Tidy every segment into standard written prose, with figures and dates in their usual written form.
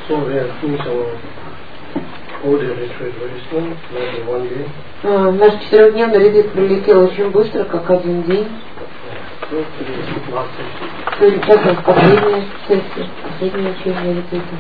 So we have finished our 4-day retreat very soon, maybe 1 day. Наш 4-дневный ретреat пролетел очень быстро, как один день. So today is the last session. Сейчас у нас последняя сессия, последнее учение ретрита.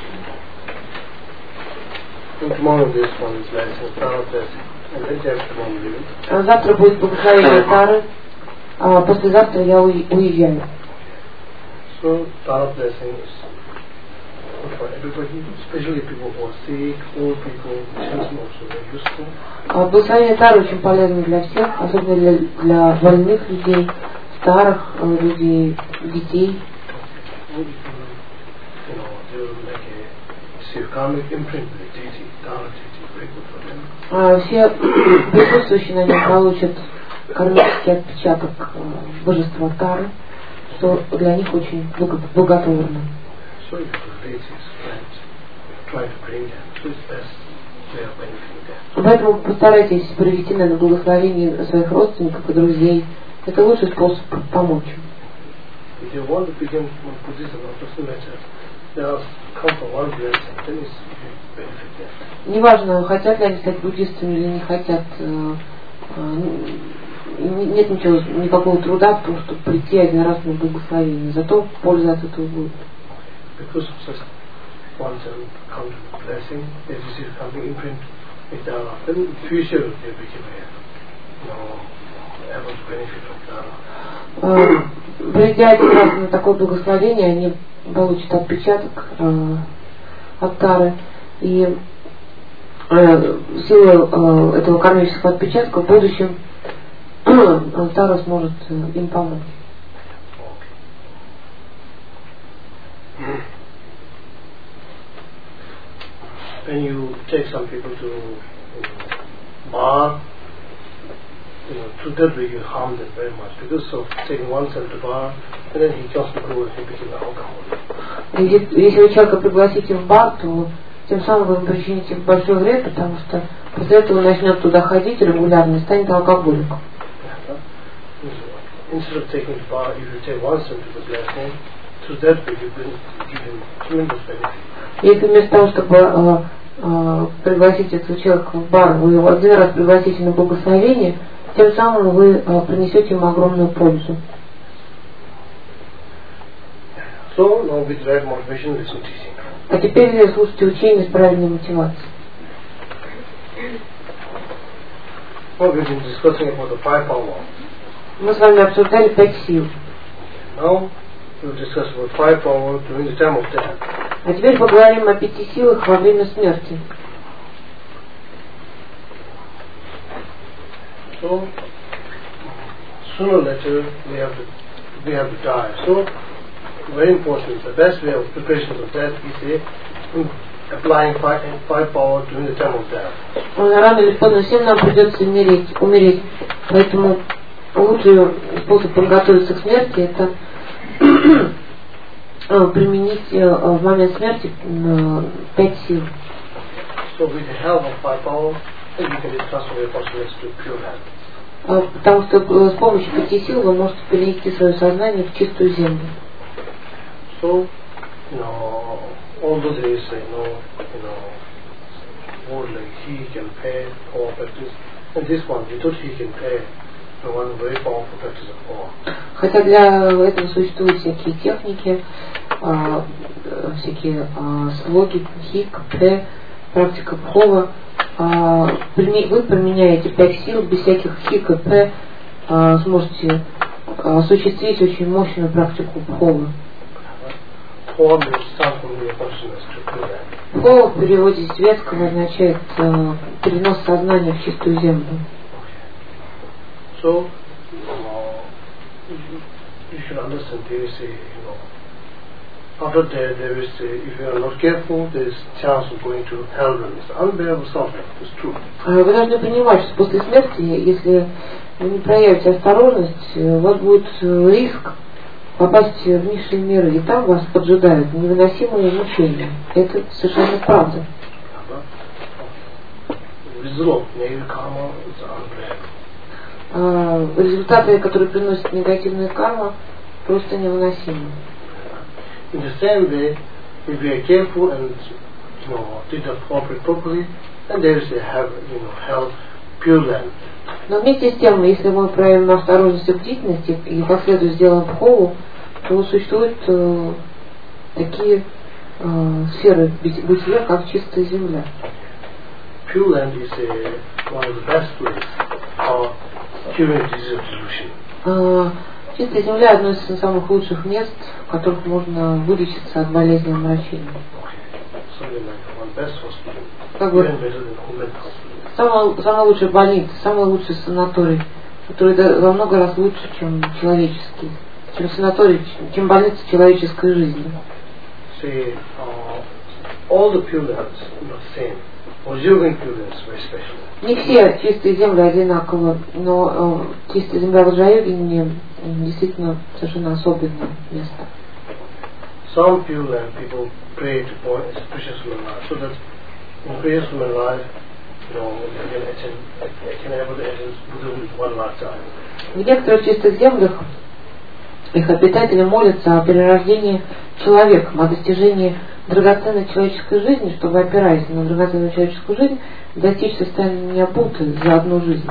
And tomorrow this one is lesson, Tara blessing. And then after one leave. Завтра будет благословение Тары, а послезавтра я уезжаю. So Tara blessing is for everybody, especially people who are sick, old people, children also very useful. Благословение Тары очень полезно для всех, особенно для больных людей, старых людей, детей. You know, they will make a karmic imprint with the deity, Tara deity, very good for them. Все присутствующие на нем получат кармический отпечаток божества Тары, что для них очень благотворно. So you relate his friends, try to bring them, so it's best way of benefiting them. Поэтому постарайтесь привести на благословение своих родственников и друзей. Это лучший способ помочь. If you want to become Buddhism, it doesn't matter. Just come for one blessing, then it's benefit them. Неважно, хотят ли они стать буддистами или не хотят, нет никакого труда в том, чтобы прийти один раз на благословение. Зато польза от этого будет. Because of such one time come to blessing, they receive something imprint with Dharma. Then in the future they become able to benefit from Dharma. Придя один раз на такое благословение, они получат отпечаток от Тары, и силой этого кармического отпечатка в будущем Тара сможет им помочь. When you take some people to bar, to that way you harm them very much because of taking oneself to bar, and then he just go and he became an alcoholic. Если вы человека пригласите в бар, то тем самым вы причините большой вред, потому что после этого он начнет туда ходить регулярно и станет алкоголиком. Instead of taking to bar, if you take oneself to the blessing, through that way you give him tremendous benefit. Если вместо того, чтобы пригласить этого человека в бар, вы его один раз пригласите на благословение, тем самым вы принесете ему огромную пользу. So, now with right motivation, listen to teaching. А теперь слушайте учение с правильной мотивацией. Well, we've been discussing about the 5 power. Мы с вами обсуждали 5 сил. Now, we'll discuss about 5 power during the time of death. А теперь поговорим о 5 силах во время смерти. So, sooner or later we have to die. So, very important. The best way of preparation for death is applying 5 power during the time of death. Рано или поздно всем нам придется умереть. Поэтому лучший способ подготовиться к смерти — это применить в момент смерти 5 сил. So with the help of 5 power, you can transfer your consciousness to pure heaven. Потому что с помощью 5 сил вы можете перенести свое сознание в чистую землю. So, all those days, more like he can pay power practice, and this one, without he can pay, one very powerful practice of power. Хотя для этого существуют всякие техники, всякие слоги, хик, пэ, практика пхова. Вы применяете 5 сил, без всяких хик и пэ сможете осуществить очень мощную практику пхова. Пхова в переводе с ветского означает перенос сознания в чистую землю. So, you should understand there is after death there is if you are not careful, there is chance of going to hell. It's unbearable suffering. It's true. Вы должны понимать, что после смерти, если вы не проявите осторожность, у вас будет риск попасть в низшие миры, и там вас поджидают невыносимые мучения. Это совершенно правда. Result, negative karma is unbearable. Результаты, которые приносят негативную карму, просто невыносимы. In the same way, if we are careful and treat the corporate properly, then there is a health, pure land. Но вместе с тем, если мы проявим осторожность и бдительность и как следует сделаем пхову, то существуют такие сферы бытия, как чистая земля. Pure land is one of the best places for curing disease resolution. Чистая земля одно из самых лучших мест, в которых можно вылечиться от болезни омрачения. Самая лучшая больница, самый лучший санаторий, который во много раз лучше, чем человеческий, чем санаторий, чем больница человеческой жизни. See, all the pure lands are not the same. Ojivin pure lands very special. Не все чистые земли одинаковы, но чистая земля в Ваджрайоге действительно совершенно особенное место. Some pure land people pray to point precious human life, so that in precious human life, they can able to attend Buddha with one lifetime. В некоторых чистых землях их обитатели молятся о перерождении человеком, о достижении драгоценной человеческой жизни, чтобы, опираясь на драгоценную человеческую жизнь, достичь состояния Будды за одну жизнь.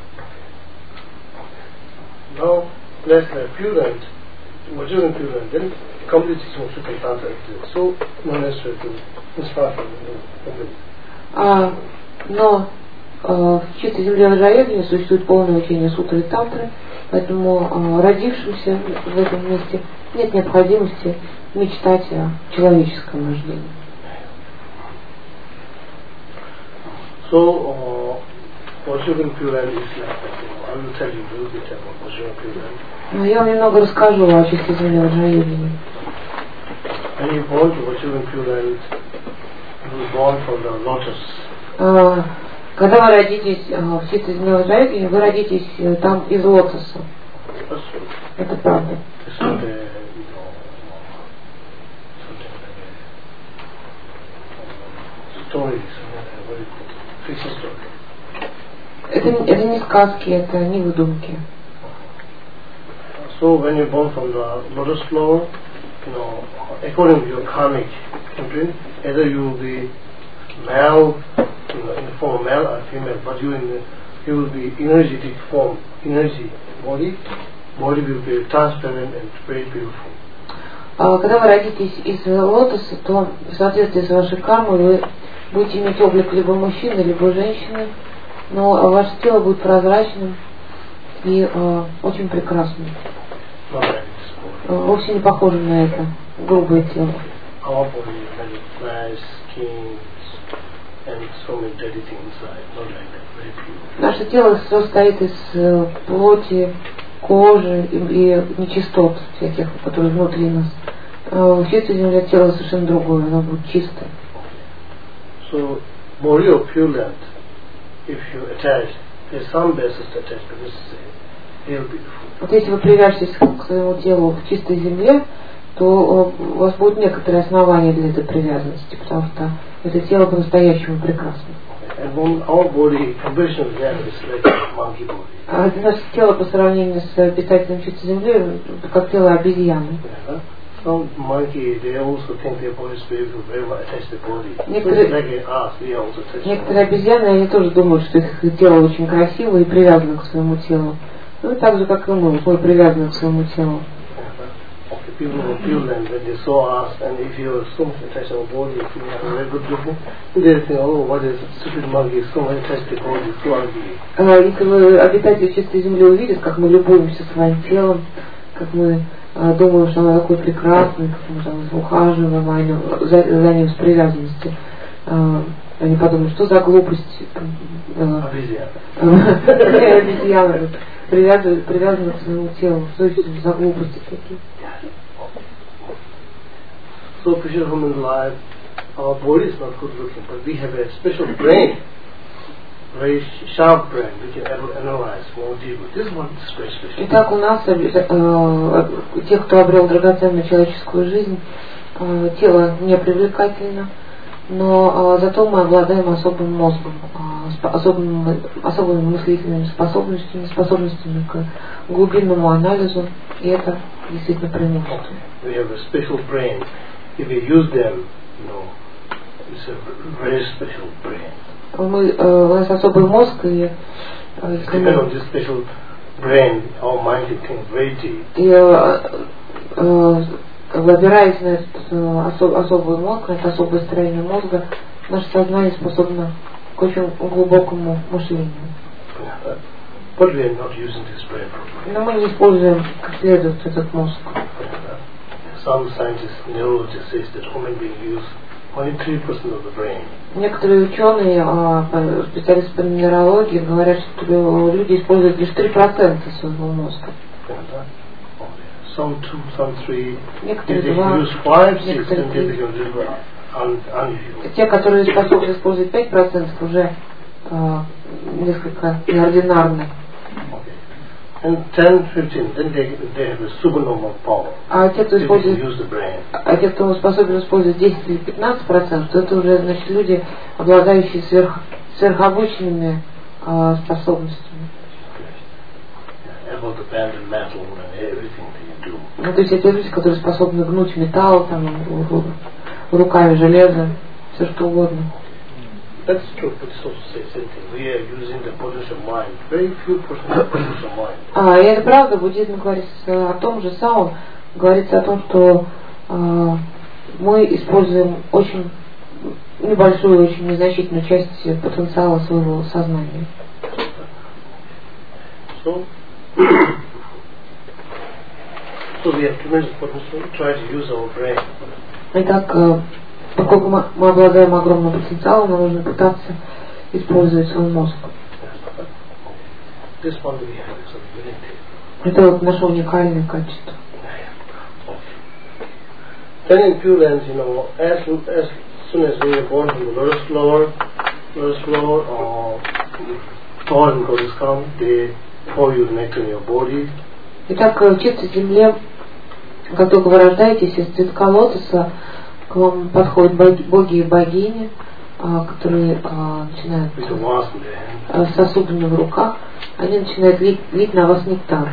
Now, let's pure land, Vajrayana pure land, then complete system of Sukhantanta exists. So, no necessary to inspire from the Но в чистой земле Ваджрайоги существует полное учение сутры и тантры, поэтому родившимся в этом месте нет необходимости мечтать о человеческом рождении. So, Vajrayana pure land is like that. I will tell you a little bit about Vajrayana pure land. Но я вам немного расскажу о чистой земле Ваджрайоги. When you born to Vajrayana pure land, you were born from the lotus. Когда вы родитесь в чистой земле Ваджрайоги, вы родитесь там из лотоса. Это правда. Это не сказки, это не выдумки. So when you're born from the lotus flower, according to your karmic imprint, either you will be male, in the form of male or female, but you will be energetic form, energy body will be transparent and very beautiful. Когда вы родитесь из лотоса, то в соответствии с вашей кармой вы будете иметь облик либо мужчины, либо женщины, но ваше тело будет прозрачным и очень прекрасным. Вовсе не похоже на это грубое тело. Наше тело состоит из плоти, кожи и нечистот всяких, которые внутри нас. В чистой земле тело совершенно другое, оно будет чистое. So, body of pure land, if you attach, there's some basis to attach, but this is real beautiful. Вот если вы привяжетесь к своему телу в чистой земле, то у вас будут некоторые основания для этой привязанности, потому что это тело по-настоящему прекрасно. А наше тело по сравнению с обитателем чистой земли, как тело обезьяны. Некоторые обезьяны, они тоже думают, что их тело очень красиво и привязано к своему телу. Ну, так же, как и мы привязаны к своему телу. People of pure land, when they saw us, and if you are so much attached to our body, if you are very good looking, they think, oh, what is stupid monkey, so much attached to the body, so ugly. Если вы обитатели чистой земли увидят, как мы любуемся своим телом, как мы думаем, что оно такое прекрасное, как мы там ухаживаем за ним с привязанностью, они подумают, что за глупость. Обезьяна. Привязаны к своему телу. Что это за глупости такие? So, precious human life, our body is not good looking, but we have a special brain, very sharp brain, we can analyze more deeply. This is what is very special. Итак, у нас, тех, кто обрел драгоценную человеческую жизнь, тело не привлекательно, но зато мы обладаем особым мозгом, особыми мыслительными способностями к глубинному анализу, и это действительно преимущество. We have a special brain. if we use them, it's a very special brain. У нас особый мозг, и Depending on this special brain, our mind can think very deep. Опираясь на этот особый мозг, на это особое строение мозга, наше сознание способно к очень глубокому мышлению. But we are not using this brain properly. Но мы не используем как следует этот мозг. Some scientists, neurologists say that human beings use only 3% of the brain. Некоторые ученые, специалисты по нейрологии, говорят, что люди используют лишь 3% своего мозга. Some 2, some 3. Некоторые If they 2, use 5, 6, некоторые then they become unusual. Те, которые способны использовать 5%, уже несколько неординарны. And 10, 15, then they have a supernormal power. А те, кто использует, use the brain. а те, кто способен использовать 10 или 15%, то это уже, значит, люди, обладающие сверхобычными способностями. About the band and metal and everything they do. Ну, то есть это люди, которые способны гнуть металл, там, руками железо, все что угодно. That's true, but it's also the same thing. We are using the potential mind. Very few percent of potential mind. И это правда, буддизм говорит о том же самом, говорится о том, что мы используем очень небольшую, очень незначительную часть потенциала своего сознания. So we have tremendous potential. Try to use our brain. Итак, поскольку мы обладаем огромным потенциалом, нам нужно пытаться использовать свой мозг. This one we have is a unity. Это вот наше уникальное качество. Then in Pure Lands, as soon as we are born from the lowest floor, or Thor and goddess come, they pour you nectar in your body. Итак, в чистой земле, как только вы рождаетесь из цветка лотоса, к вам подходят боги и богини, которые начинают с сосудами в руках, они начинают лить на вас нектар.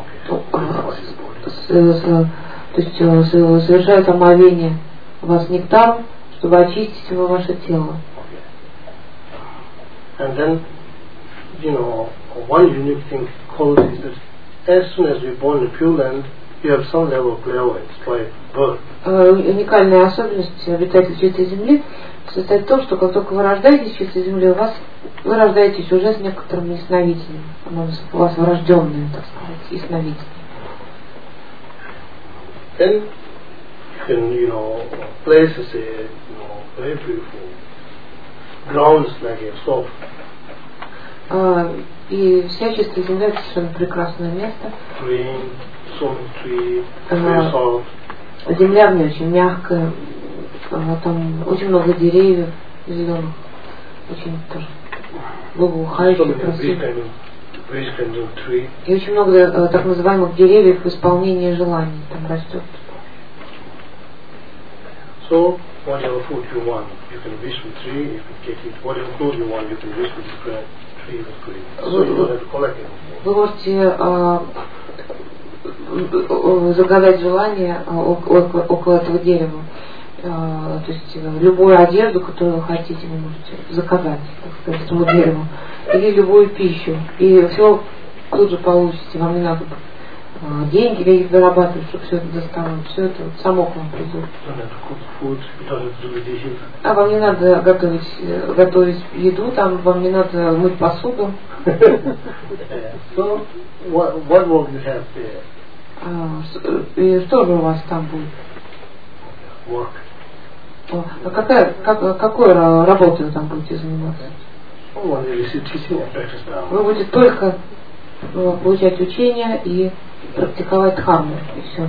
То есть совершают омовение вас нектаром, чтобы очистить ваше тело. And then, one unique thing quality is that as soon as we're born in Pure Land, you have some level of clairvoyance, like birth. Уникальная особенность обитателей чистой земли состоит в том, что как только вы рождаетесь в чистой земле, вы рождаетесь уже с некоторым ясновидением. У вас врожденное, так сказать, ясновидение. Then you can, places very beautiful grounds like a soft. И вся чистая земля — это совершенно прекрасное место. Green, soft tree, very soft. Земля в ней очень мягкая, там очень много деревьев зеленых, очень тоже благоухающих, красивых. И очень много так называемых деревьев в исполнении желаний там растет. So, whatever food you want, you can wish for tree, if you get it. Whatever food you want, you can wish for the tree with tree. So you don't have to collect anything. Вы можете загадать желание около этого дерева. То есть любую одежду, которую вы хотите, вы можете заказать, так сказать, этому дереву. Или любую пищу. И все тут же получите. Вам не надо деньги какие-то зарабатывать, чтобы все это доставать. Все это само к вам придет. А вам не надо готовить еду, там вам не надо мыть посуду. So, what work you have there? И что же у вас там будет? Work. А какой работой вы там будете заниматься? Вы будете только получать учения и практиковать дхарму, и все.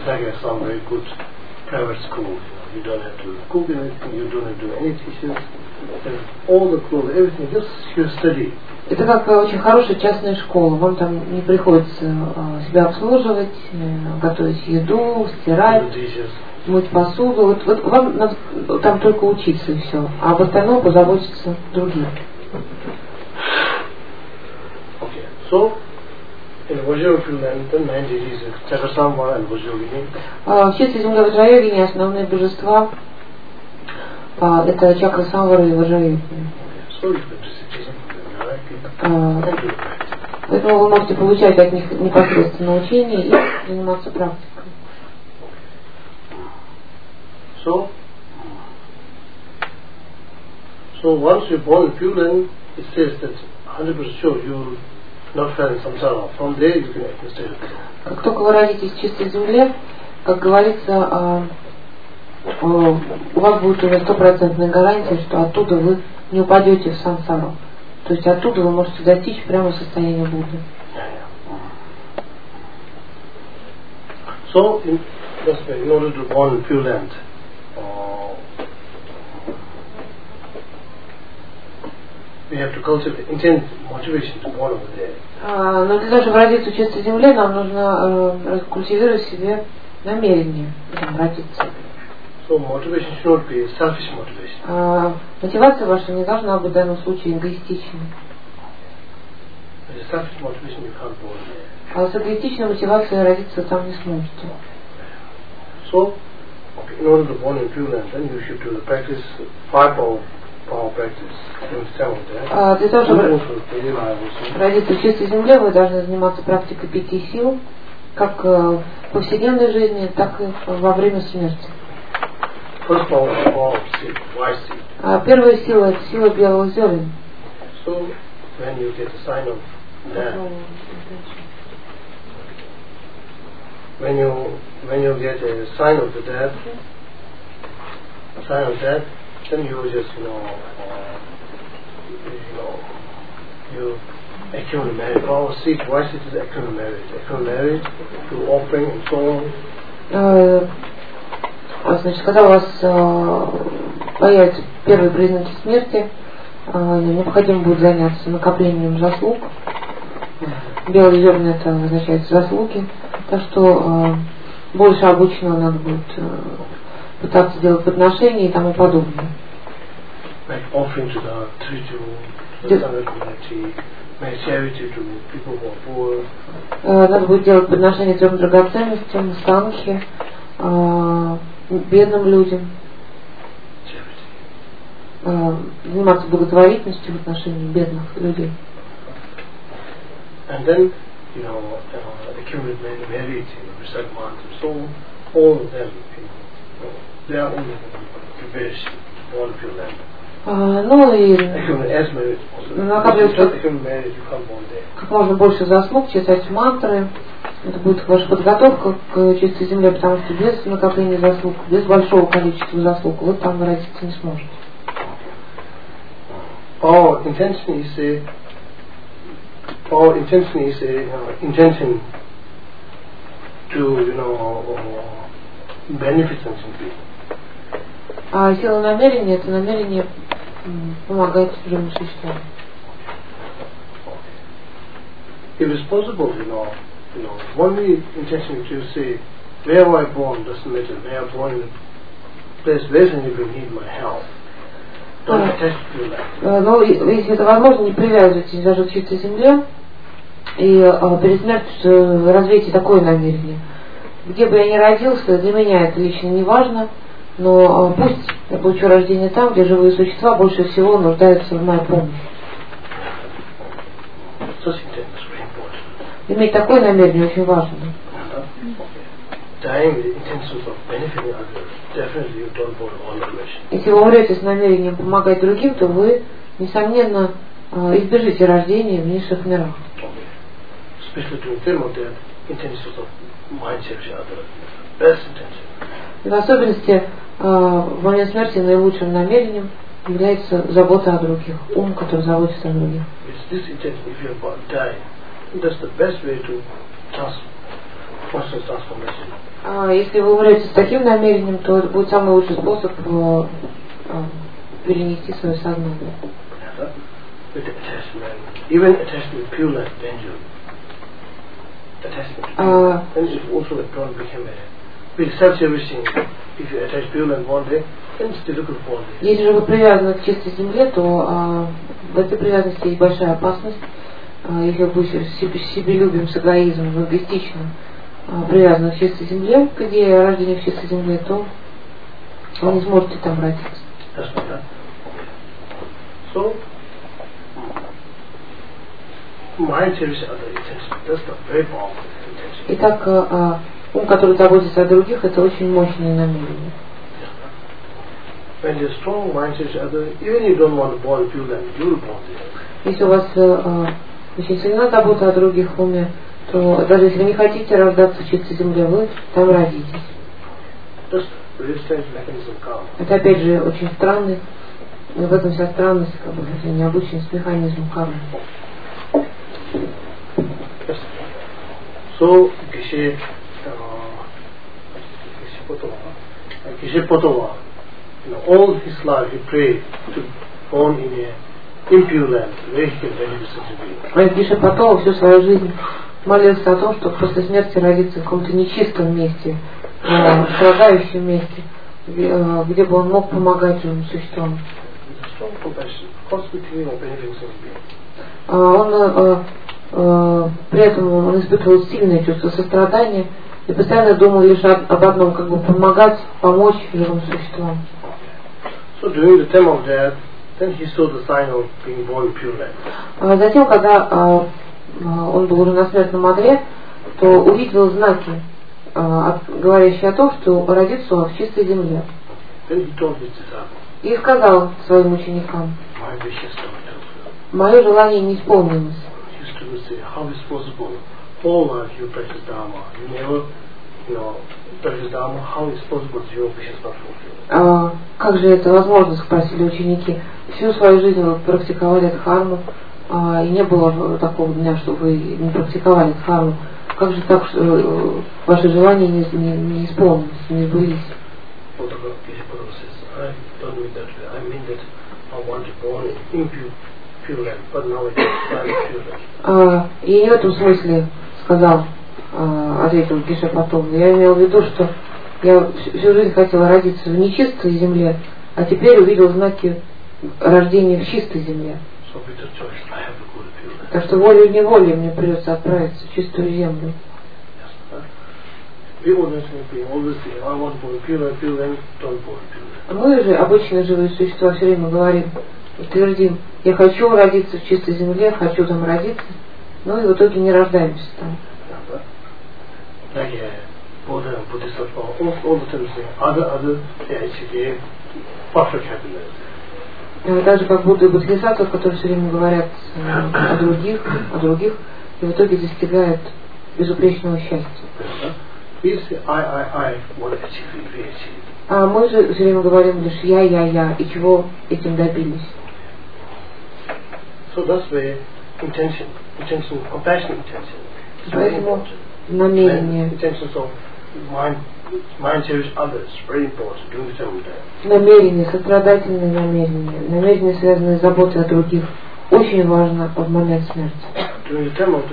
Private school, you don't have to cook anything, you don't have to do any teachers, all the clothes, everything, just you study. Это как очень хорошая частная школа. Вам там не приходится себя обслуживать, готовить еду, стирать, мыть посуду. Вот вам надо там только учиться и все. А об остальном позаботиться другие. Okay. So, in Vajra Pure Land, the 9 deities are Chakasambhara and Vajrayogini. В чистой земле Ваджрайогини основные божества это Чакрасамвара и Ваджрайогини. So you can just teach them directly. Поэтому вы можете получать от них непосредственно учение и заниматься практикой. So once you're born in Pure Land, it says that 100% sure you will not fall in samsara. From there you can administrate it. Как только вы родитесь в чистой земле, как говорится, у вас будет уже 100% гарантия, что оттуда вы не упадете в сансару. То есть оттуда вы можете достичь прямо состояния Будды. So, in order to born in Pure Land, we have to cultivate intent, motivation to born over there. Но для того, чтобы родиться в чистой земле, нам нужно культивировать в себе намерение родиться. So motivation should not be selfish motivation. Мотивация ваша не должна быть в данном случае эгоистичной. With a selfish motivation you can't born there. А с эгоистичной мотивацией родиться там не сможете. So, in order to born in Pure Land, then you should do the practice, 5 power practice. Для того, чтобы родиться в чистой земле, вы должны заниматься практикой 5 сил, как в повседневной жизни, так и во время смерти. Первая сила – это сила белого зерна. So, when you get a sign of death, when you get a sign of the death, then you just you accumulate merit. Power seek, why seek is accumulate through offering and so on. Значит, когда у вас появятся первые признаки смерти, необходимо будет заняться накоплением заслуг. Белые зерна это означает заслуги, так что больше обычного надо будет пытаться делать подношения и тому подобное. Like offering to the tree to the community, make charity to people who are poor. Надо будет делать подношения 3 драгоценностям, санхи, бедным людям, заниматься благотворительностью в отношении бедных людей. And then, accumulate merit, recite mantras, so all of them, they are only preparation for born Pure Land. Ну и накапливать как можно больше заслуг, читать мантры. Это будет ваша подготовка к чистой земле, потому что без накопления заслуг, без большого количества заслуг, вы там родиться не сможете. Our intention is a intention to benefit something people. А сила намерения – это намерение помогать живым существам. If it's possible, one intention to say, where am I born doesn't matter. Where I'm born in a place where anybody need my help. Don't attach to that. Но если это возможно, не привязывайтесь даже к чистой земле и перед смертью развейте такое намерение. Где бы я ни родился, для меня это лично не важно, но пусть я получу рождение там, где живые существа больше всего нуждаются в моей помощи. Иметь такое намерение очень важно. Если вы умрете с намерением помогать другим, то вы, несомненно, избежите рождения в низших мирах. И в особенности в момент смерти наилучшим намерением является забота о других, ум, который заботится о других. Если вы умрете с таким намерением, то это будет самый лучший способ перенести свое сознание. Если же вы привязаны к чистой земле, то в этой привязанности есть большая опасность. если вы себелюбием, с эгоизмом, эгоистично привязаны к чистой земле, к идее рождения в чистой земле, то вы не сможете там родиться. So, mind cherishes other intentions. That's the very powerful intention. Итак, ум, который заботится о других, это очень мощное намерение. When you're strong, mind cherishes other, even you don't want to born pure land, you will born there. Если у вас очень сильна забота о других в уме, то даже если вы не хотите рождаться в чистой земле, вы там родитесь. Это опять же очень странный, в этом вся странность, как бы, необычность механизма кармы. So, Geshe-Potova, all his life he prayed to born in a impure land, where he can really be such a being. Geshe-Potova всю свою жизнь молился о том, что после смерти родиться в каком-то нечистом месте, страдающем месте, где бы он мог помогать живым существам. При этом он испытывал сильное чувство сострадания и постоянно думал лишь об одном, как бы помогать, помочь живым существам. Затем, когда он был уже на смертном одре, то увидел знаки, говорящие о том, что родится он в чистой земле. И сказал своим ученикам: мое желание не исполнилось. Как же это возможно, спросили ученики. Всю свою жизнь вы практиковали дхарму, и не было такого дня, что вы не практиковали дхарму. Как же так, что ваши желания не исполнились, не сбылись? И не в этом смысле ответил Geshe-Potova. Я имел в виду, что я всю жизнь хотела родиться в нечистой земле, а теперь увидел знаки рождения в чистой земле. Так что волей-неволей мне придется отправиться в чистую землю. Мы же, обычные живые существа, все время говорим, твердим: я хочу родиться в чистой земле, хочу там родиться, но и в итоге не рождаемся там. Так же, как Будда и Бодхисаттва, которые все время говорят о других, и в итоге достигают безупречного счастья. А мы же все время говорим лишь я, и чего этим добились. Поэтому намерение. Намерение, сострадательное намерение, связанное с заботой о других, очень важно в момент смерти.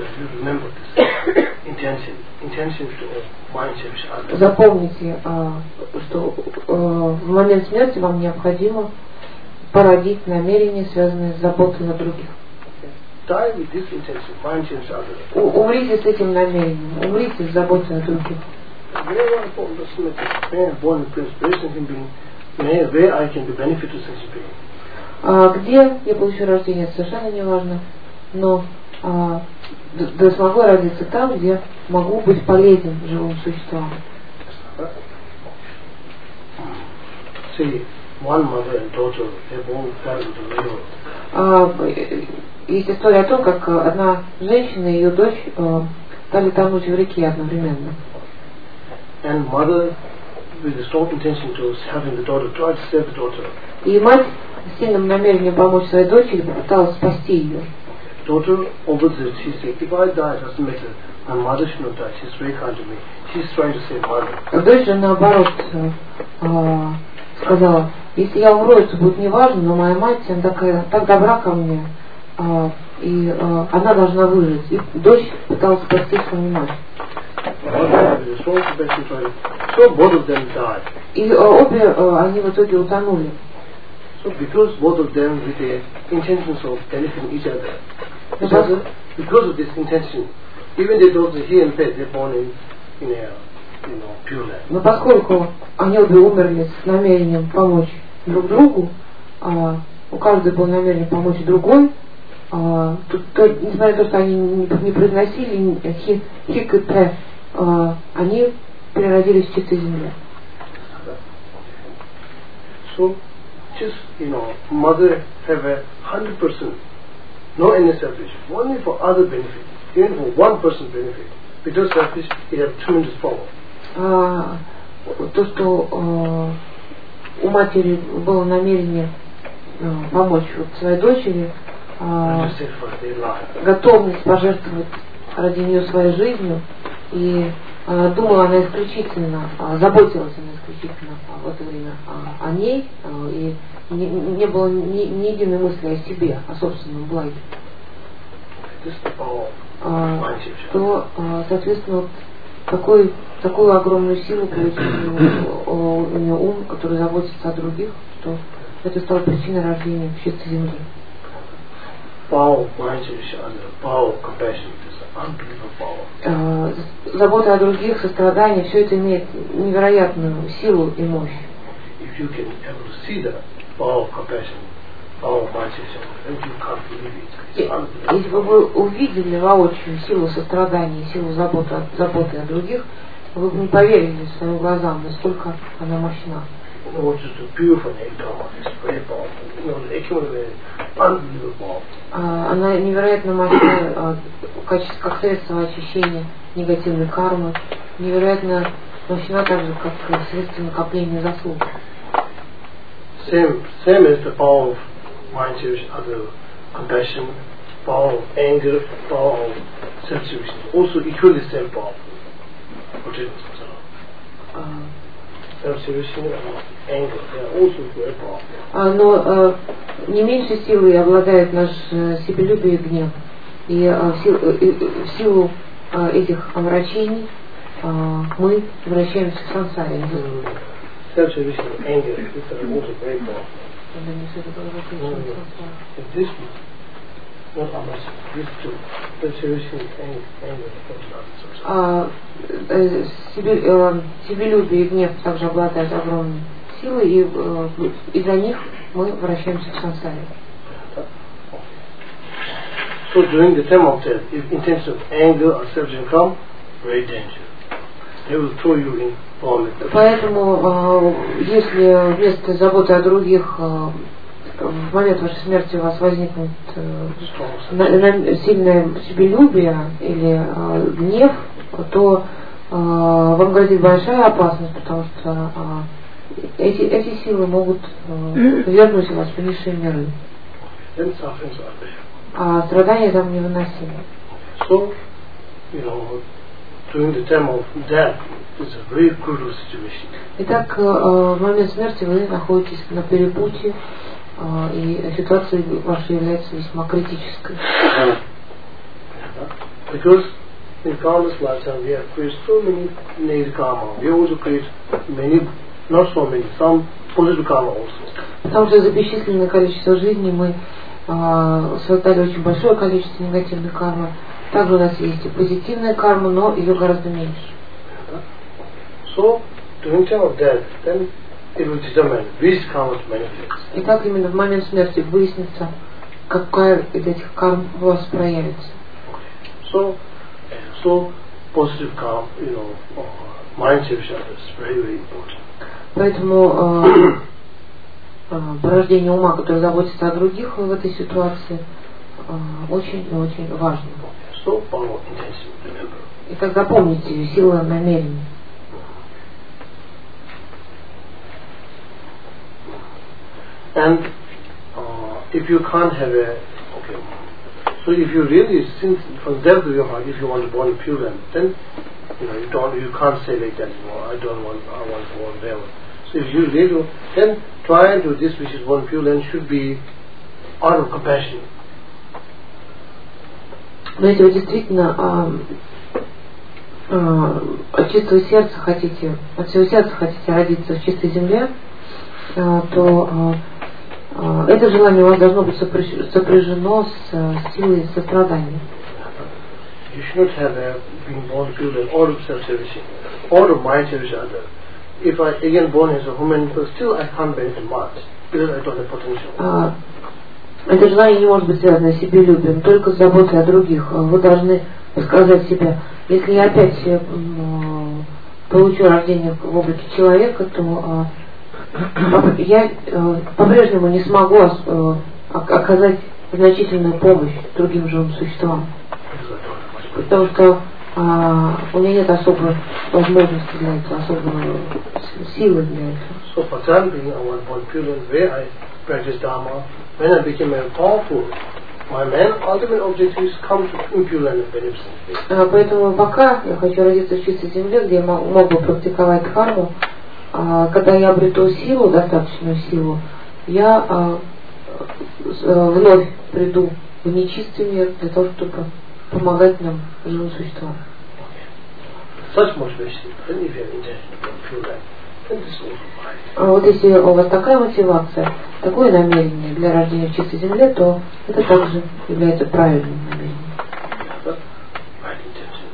Запомните, что в момент смерти вам необходимо породить намерение, связанное с заботой о других. Умрите с этим намерением, умрите с заботой о других. Где я получу рождение, это совершенно не важно, но да смогу я родиться там, где могу быть полезен живым существам. Есть история о том, как одна женщина и ее дочь стали тонуть в реке одновременно. И мать с сильным намерением помочь своей дочери попыталась спасти ее. Дочь же наоборот сказала: если я умру, это будет неважно, но моя мать, она так добра ко мне, и она должна выжить. И дочь пыталась спасти свою мать. И обе они в итоге утонули. because of this intention, even though he and Pet, they're born in a pure land. Но поскольку они обе умерли с намерением помочь друг другу, у каждого было намерение помочь другой, несмотря на то, что они не произносили хик и пэ, они переродились в чистой земле. So, just, mother have 100%, no any selfish, only for other benefit, even for one person benefit. Because selfish, it has tremendous power. То, что у матери было намерение помочь своей дочери, готовность пожертвовать ради нее своей жизнью, и думала она исключительно, заботилась она исключительно в это время о ней, и не было ни единой мысли о себе, о собственном благе. То, соответственно, такую огромную силу получил у нее ум, который заботится о других, что это стало причиной рождения в чистой земле. Забота о других, сострадание, все это имеет невероятную силу и мощь. Если бы вы увидели воочию силу сострадания, силу заботы о других, вы бы не поверили своим глазам, насколько она мощна. Она невероятно мощна как средство очищения негативной кармы, невероятно мощна также как средство накопления заслуг. Same as the power of mind service, other compassion, power of anger, power of self-service, also equally same power. Self-service and anger, they are also very powerful. Но не меньшей силой обладает наш себелюбие и гнев. И в силу этих омрачений мы вращаемся в сансаре. Self-service and anger, these are also very powerful. This not much, these two, self-service and anger, себелюбие и гнев также обладают огромной силой, и из-за них мы вращаемся в сансаре. So during the time of death, if intention of anger or self-service come, very dangerous. They will throw you in vomit. Поэтому, если вместо заботы о других в момент вашей смерти у вас возникнет сильное себелюбие или гнев, то вам грозит большая опасность, потому что эти силы могут вернуть вас в низшие миры. А страдания там невыносимы. So, during the time of death, it's a very crucial situation. Итак, в момент смерти вы находитесь на перепутье, и ситуация ваша является весьма критической. Because in countless lifetimes we have created so many negative karma. We also create many, not so many, some positive karma also. Потому что за бесчисленное количество жизней мы создали очень большое количество негативной кармы. Также у нас есть и позитивная карма, но ее гораздо меньше. So, during time of death, then it will determine which karma to manifest. И так именно в момент смерти выяснится, какая из этих карм у вас проявится. So positive karma, mind service is very, very important. Поэтому порождение ума, который заботится о других в этой ситуации, очень и очень важно. So power intention, remember. Итак, запомните, сила намерений. And if you can't have so if you really, since from the depth of your heart, if you want to born pure land, then you can't say like that anymore. I want to born there. So if you really do, then try and do this which is born pure land should be out of compassion. Но если вы действительно от чистого сердца хотите, от всего сердца хотите родиться в чистой земле, то это желание у вас должно быть сопряжено с силой сострадания. you should not have been born pure and all of self-servicing, all of mind service other. If I again born as a woman, but still I can't benefit much because I don't have potential. Это желание не может быть связано с себелюбием, только с заботой о других. Вы должны сказать себе, если я опять получу рождение в облике человека, то я по-прежнему не смогу оказать значительную помощь другим живым существам. Потому что у меня нет особой возможности для этого, особой силы для этого. So for time being, I was born pure and where I practice Dharma. When I became very powerful, my main ultimate objective is come to impure and beneficent. Поэтому пока я хочу родиться в чистой земле, где я мог бы практиковать дхарму, когда я обрету силу, достаточную силу, я вновь приду в нечистый мир для того, чтобы помогать нам, живым существам. Such motivation, then if you have intention to become pure life, then this is also fine. Вот если у вас такая мотивация, такое намерение для рождения в чистой земле, то это также является правильным намерением. Right intention.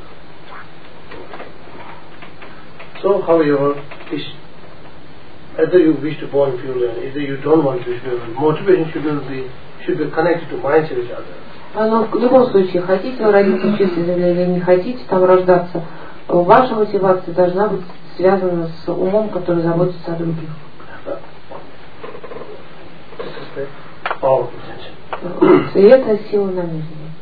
So, however, either you wish to born pure land, either you don't want to be pure land, motivation should be connected to minds of each other. Но в любом случае, хотите вы родиться в чистой земле или не хотите там рождаться, ваша мотивация должна быть связана с умом, который заботится о других. И это сила намерения.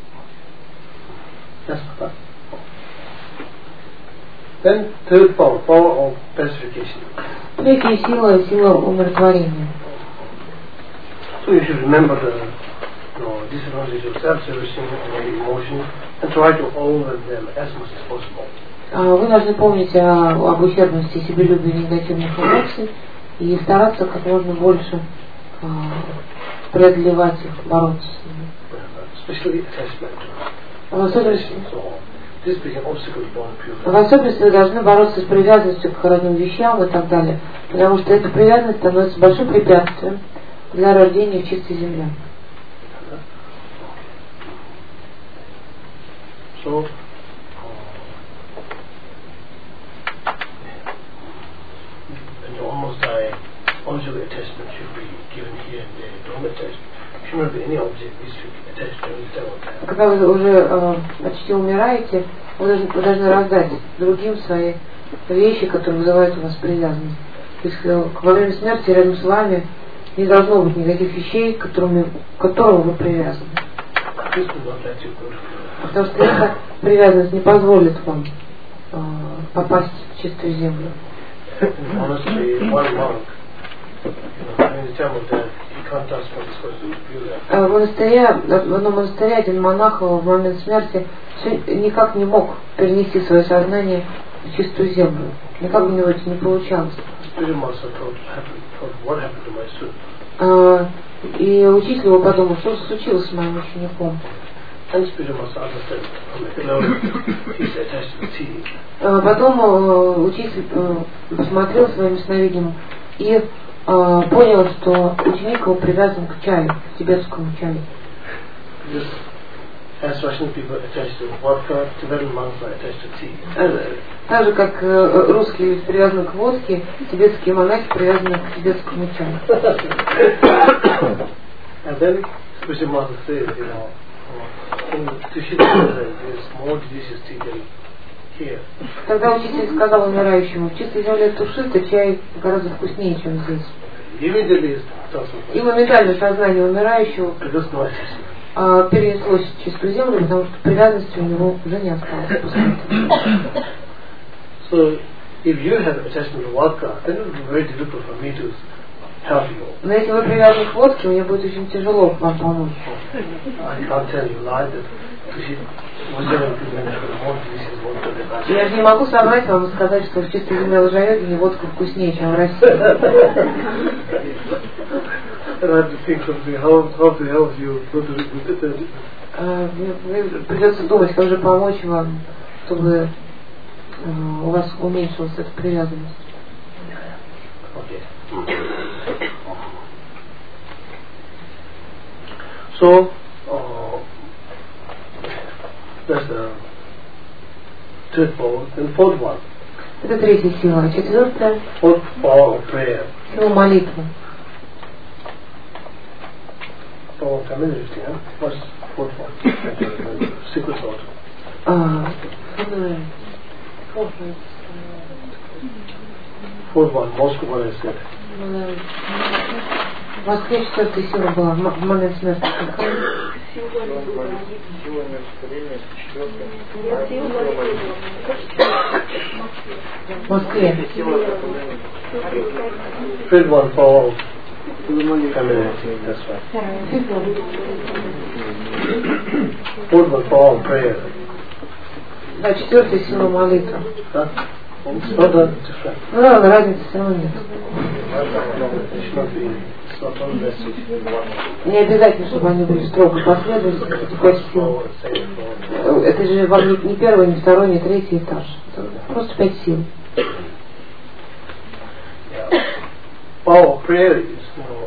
Then third power of pacification. Третья сила — сила умиротворения. So you should remember the disadvantages of self-servicing and emotions and try to overcome them as much as possible. Вы должны помнить об ущербности себелюбия и негативных эмоций и стараться как можно больше преодолевать их, бороться с ними. Especially attachment. В особенности вы должны бороться с привязанностью к родным вещам и так далее, потому что эта привязанность становится большим препятствием для рождения в чистой земле. So, when you almost die, also the attachment should be given here and there. Don't attach. Should not be any object which should be attached to any. Когда вы уже почти умираете, вы должны раздать другим свои вещи, которые вызывают у вас привязанность. То есть во время смерти рядом с вами не должно быть никаких вещей, к которым вы привязаны. Потому что эта привязанность не позволит вам попасть в чистую землю. В одном монастыре один монах в момент смерти никак не мог перенести свое сознание в чистую землю. Никак у него это не получалось. И учитель его подумал, что же случилось с моим учеником. Потом учитель посмотрел своим сновидением и понял, что ученик его привязан к чаю, к тибетскому чаю. Так же, как русские привязаны к водке, тибетские монахи привязаны к тибетскому чаю. Тогда учитель сказал умирающему: в чистой земле тушита чай гораздо вкуснее, чем здесь. И моментально сознание умирающего перенеслось в чистую землю, потому что привязанности у него уже не осталось. Но если вы привязаны к водке, мне будет очень тяжело вам помочь. Я же не могу соврать вам и сказать, что в чистой земле лжоёгини водка вкуснее, чем в России. Мне придется думать, как же помочь вам, чтобы у вас уменьшилась эта привязанность. So, that's third power, and fourth one. Это третья сила. А четвертая Fourth power of prayer. сила молитвы. Power of familiarity, huh? What's fourth one? Secret thought. Fourth one, most of what I said. В Москве четвертая сила была в момент смерти. В Москве. Fifth one, power of familiarity, that's right. Fourth one, power of prayer. Да, четвертая сила молитвы. Huh? It's not that different. Ну да, разницы все равно нет. It's not all message. Не обязательно, чтобы они были строго последовательны, эти 5 сил. Это же вам не первый, не второй, не третий этаж. Это просто 5 сил. Power of prayer is,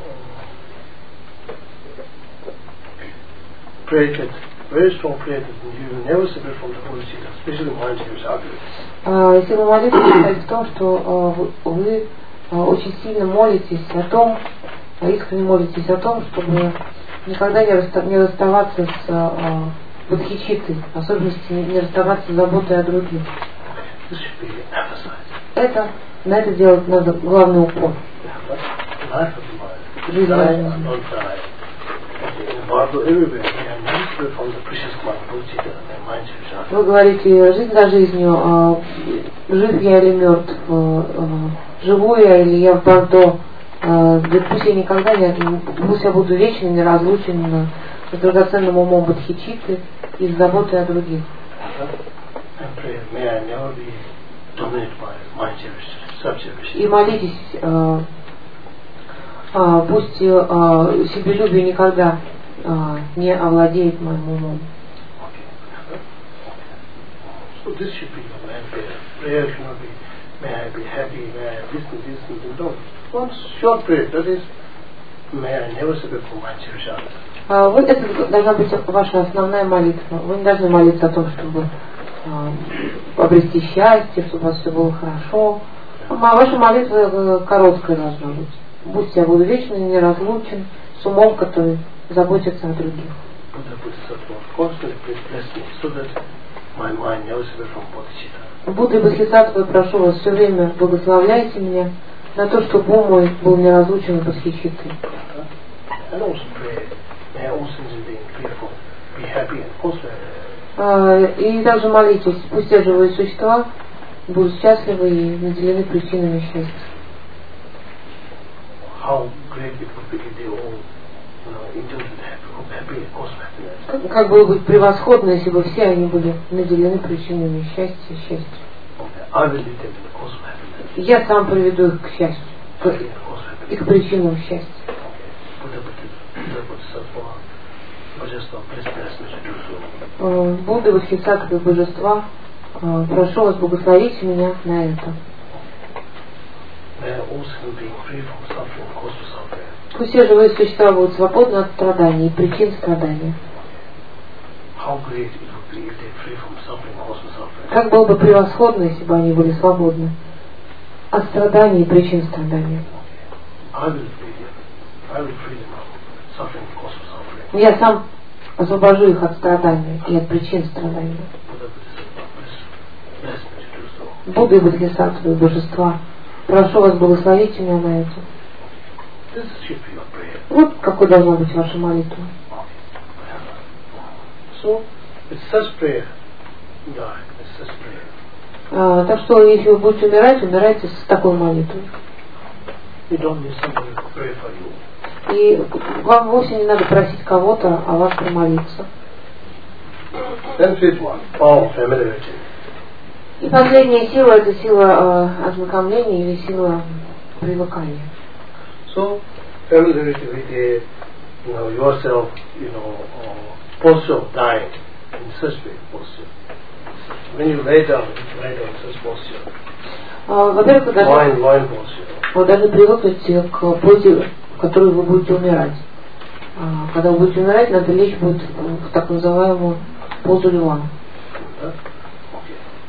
prayer that very strong prayer that you never separate from the Holy Spirit, especially mind use arguments. Сила молитвы состоит в том, что вы очень сильно молитесь о том, искренне молитесь о том, чтобы никогда не расставаться с бодхичиттой, в особенности не расставаться с заботой о других. На это делать надо главный упор. Жизнь важна. Вы говорите, жизнь за жизнью, жив я или мертв, живу я или я в Бордо, пусть я никогда пусть я буду вечно неразлучен с драгоценным умом бодхичитты и с заботой о других. И молитесь, пусть себелюбие никогда не овладеет моим умом. So this should be your main prayer. Prayer should not be, may I be happy, may I this and don't. One short prayer, that is, may I never separate from my Shirshana. Вот это должна быть ваша основная молитва. Вы не должны молиться о том, чтобы обрести счастье, чтобы у вас все было хорошо. Ваша молитва короткая должна быть. Пусть я буду вечно неразлучен с умом, который заботится о других. Будда и Бодхисаттва, прошу вас, все время благословляйте меня на то, чтобы ум мой был неразлучен с Бодхичиттой. И также молитесь, пусть все живые существа будут счастливы и наделены причинами счастья. Как было бы превосходно, если бы все они были наделены причинами счастья. Я сам приведу их к счастью, и к причинам счастья. Будда, Бодхисаттвы и божества, прошу вас, благословите меня на это. Пусть все живые существа будут свободны от страданий и причин страдания. Как было бы превосходно, если бы они были свободны от страданий и причин страдания. Я сам освобожу их от страданий и от причин страдания. Будда и Бодхисаттвы и божества, прошу вас, благословите меня на это. Вот какой должна быть ваша молитва. Так что, если вы будете умирать, умирайте с такой молитвой. И вам вовсе не надо просить кого-то о вас помолиться. И последняя сила — это сила ознакомления или сила привыкания. So, familiarity with yourself, posture of dying in such a posture. When you lay down in such posture. Во-первых, вы должны привыкнуть к позе, в которой вы будете умирать. Когда вы будете умирать, надо лечь будет в так называемую позу льва.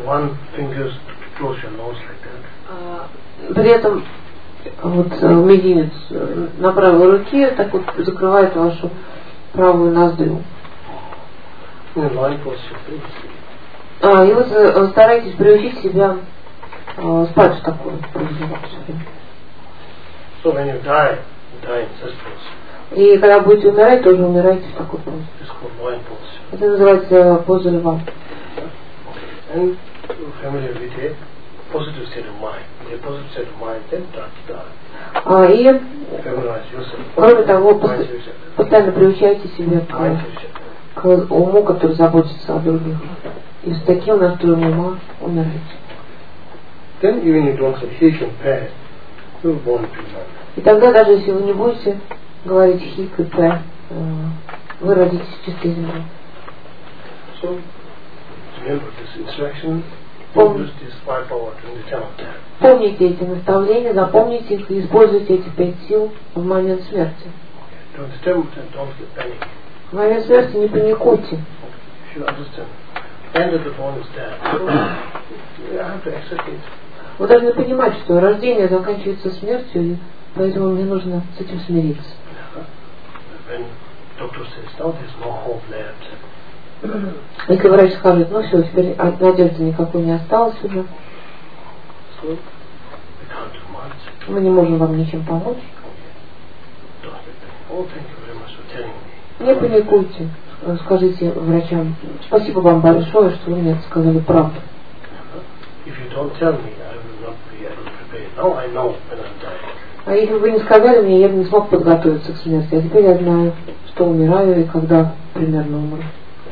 one finger to close your nose like that. При этом вот мизинец на правой руке так вот закрывает вашу правую ноздрю. In a lying posture, please. И вот старайтесь приучить себя спать в такой позе. So when you die in such pose. И когда будете умирать, тоже умирайте в такой позе. It's called lying posture. Это называется поза льва. And familiar with a positive state of mind. With a positive state of mind, then die. И Familiarize yourself. кроме того, постоянно приучайте себя к уму, который заботится о других. И с таким настроем ума умирайте. Then even you don't say he compare, you will born to man. И тогда, даже если вы не будете говорить хик и пэ, вы родитесь в чистой земле. So remember this instruction. Don't use this firepower during the time of death. Помните эти наставления, запомните их и используйте эти 5 сил в момент смерти. During the time of death, don't get panic. В момент смерти не паникуйте. If you understand, end of the born is death. So you have to accept it. Вы должны понимать, что рождение заканчивается смертью, и поэтому мне нужно с этим смириться. When doctor says, no, there's no hope left. Если врач скажет, ну все, теперь надежды никакой не осталось уже, So we can't do much. мы не можем вам ничем помочь. Don't get panic. Oh, thank you very much for telling me. Не паникуйте, скажите врачам, спасибо вам большое, что вы мне сказали правду. If you don't tell me, I will not be able to prepare. Now I know when I'm dying. А если бы вы не сказали мне, я бы не смог подготовиться к смерти. А теперь я знаю, что умираю и когда примерно умру.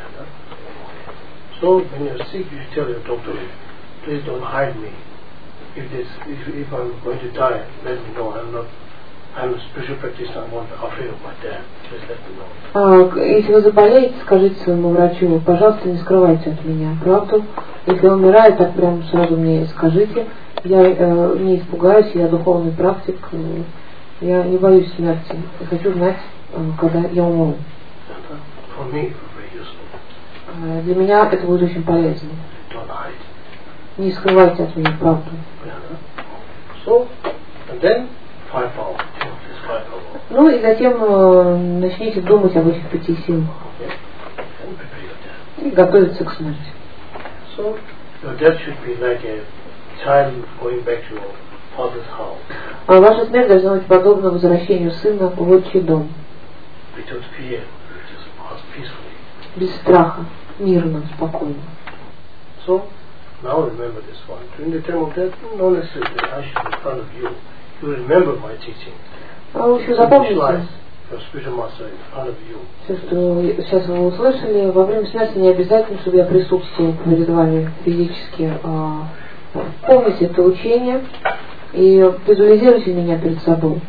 So when you're sick, you tell your doctor, please don't hide me. If I'm going to die, let me know. I'm a spiritual practitioner. I'm not afraid of my death. Please let me know. Если вы заболеете, скажите своему врачу, пожалуйста, не скрывайте от меня правду. Если я умираю, так прямо сразу мне скажите. Я не испугаюсь, я духовный практик, я не боюсь смерти. Я хочу знать, когда я умру. For me, very useful. Для меня это будет очень полезно. Don't hide. Не скрывайте от меня правду. So, and then firepower. This firepower. Ну и затем начните думать об этих 5 силах. And prepare your death. И готовиться к смерти. So, your death should be like a child going back to your father's house. А ваша смерть должна быть подобна возвращению сына в отчий дом. Without fear, just pass peacefully. Без страха, мирно, спокойно. So, now remember this one. During the time of death, no necessarily I should be in front of you. You remember my teaching. А вы еще запомните, Your spiritual master in front of you. все, что сейчас вы услышали, во время смерти не обязательно, чтобы я присутствовал перед вами физически. Помните это учение и визуализируйте меня перед собой.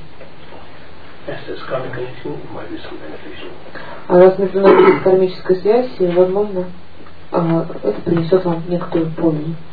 А раз между нами есть кармическая связь, возможно, это принесет вам некоторую пользу.